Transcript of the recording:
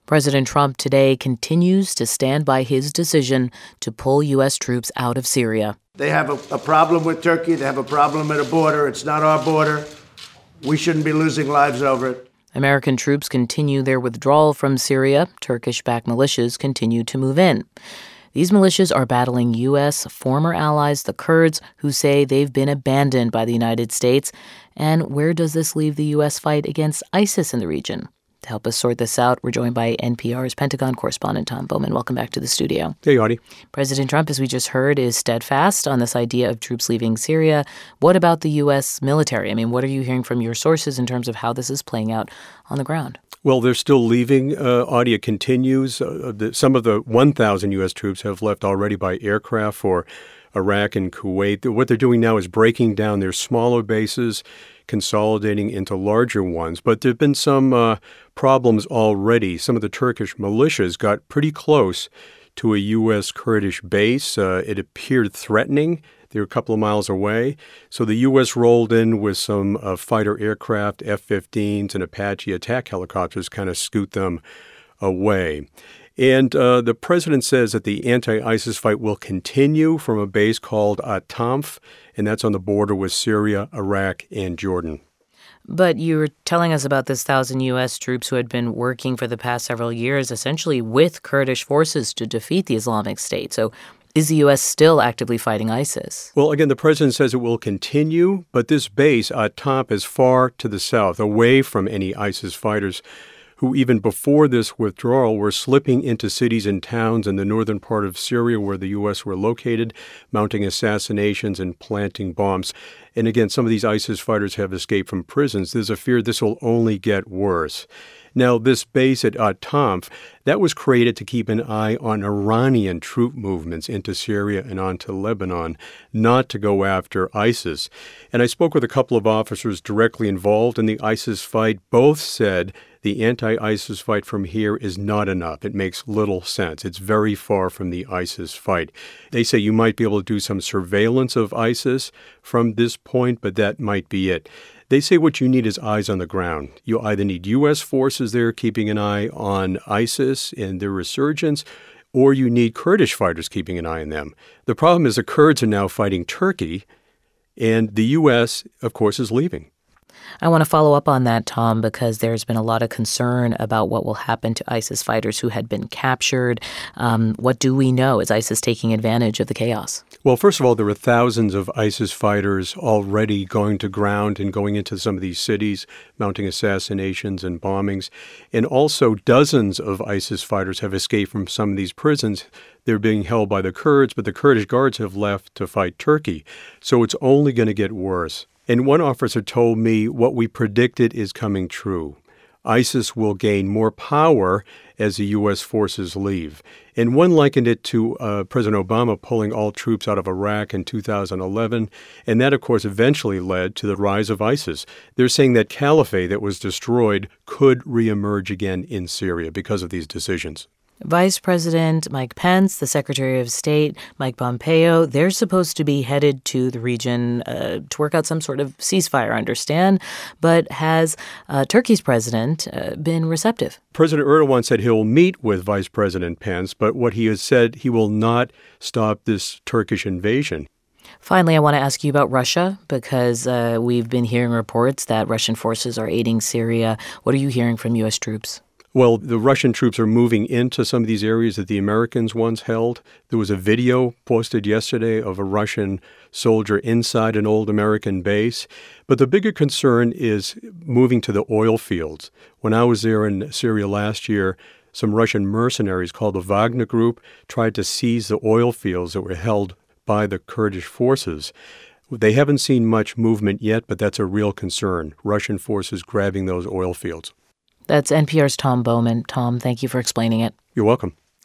President Trump today continues to stand by his decision to pull U.S. troops out of Syria. They have a problem with Turkey. They have a problem at a border. It's not our border. We shouldn't be losing lives over it. American troops continue their withdrawal from Syria. Turkish-backed militias continue to move in. These militias are battling U.S. former allies, the Kurds, who say they've been abandoned by the United States. And where does this leave the U.S. fight against ISIS in the region? To help us sort this out, we're joined by NPR's Pentagon correspondent, Tom Bowman. Welcome back to the studio. Hey, Audie. President Trump, as we just heard, is steadfast on this idea of troops leaving Syria. What about the U.S. military? I mean, what are you hearing from your sources in terms of how this is playing out on the ground? Well, they're still leaving. Audie, it continues. Some of the 1,000 U.S. troops have left already by aircraft for Iraq and Kuwait. What they're doing now is breaking down their smaller bases, consolidating into larger ones. But there have been some problems already. Some of the Turkish militias got pretty close to a U.S. Kurdish base. It appeared threatening. They were a couple of miles away. So the U.S. rolled in with some fighter aircraft, F-15s and Apache attack helicopters, kind of scoot them away. And the president says that the anti-ISIS fight will continue from a base called Atamf, and that's on the border with Syria, Iraq, and Jordan. But you were telling us about this 1,000 U.S. troops who had been working for the past several years, essentially with Kurdish forces to defeat the Islamic State. So is the U.S. still actively fighting ISIS? Well, again, the president says it will continue, but this base, Atamf, is far to the south, away from any ISIS fighters who even before this withdrawal were slipping into cities and towns in the northern part of Syria where the U.S. were located, mounting assassinations and planting bombs. And again, some of these ISIS fighters have escaped from prisons. There's a fear this will only get worse. Now, this base at Atamf, that was created to keep an eye on Iranian troop movements into Syria and onto Lebanon, not to go after ISIS. And I spoke with a couple of officers directly involved in the ISIS fight. Both said the anti-ISIS fight from here is not enough. It makes little sense. It's very far from the ISIS fight. They say you might be able to do some surveillance of ISIS from this point, but that might be it. They say what you need is eyes on the ground. You either need U.S. forces there keeping an eye on ISIS and their resurgence, or you need Kurdish fighters keeping an eye on them. The problem is the Kurds are now fighting Turkey, and the U.S., of course, is leaving. I want to follow up on that, Tom, because there's been a lot of concern about what will happen to ISIS fighters who had been captured. What do we know? Is ISIS taking advantage of the chaos? Well, first of all, there were thousands of ISIS fighters already going to ground and going into some of these cities, mounting assassinations and bombings. And also dozens of ISIS fighters have escaped from some of these prisons. They're being held by the Kurds, but the Kurdish guards have left to fight Turkey. So it's only going to get worse. And one officer told me what we predicted is coming true. ISIS will gain more power as the U.S. forces leave. And one likened it to President Obama pulling all troops out of Iraq in 2011. And that, of course, eventually led to the rise of ISIS. They're saying that caliphate that was destroyed could reemerge again in Syria because of these decisions. Vice President Mike Pence, the Secretary of State Mike Pompeo, they're supposed to be headed to the region to work out some sort of ceasefire, I understand. But has Turkey's president been receptive? President Erdogan said he'll meet with Vice President Pence, but what he has said, he will not stop this Turkish invasion. Finally, I want to ask you about Russia, because we've been hearing reports that Russian forces are aiding Syria. What are you hearing from U.S. troops? Well, the Russian troops are moving into some of these areas that the Americans once held. There was a video posted yesterday of a Russian soldier inside an old American base. But the bigger concern is moving to the oil fields. When I was there in Syria last year, some Russian mercenaries called the Wagner Group tried to seize the oil fields that were held by the Kurdish forces. They haven't seen much movement yet, but that's a real concern, Russian forces grabbing those oil fields. That's NPR's Tom Bowman. Tom, thank you for explaining it. You're welcome.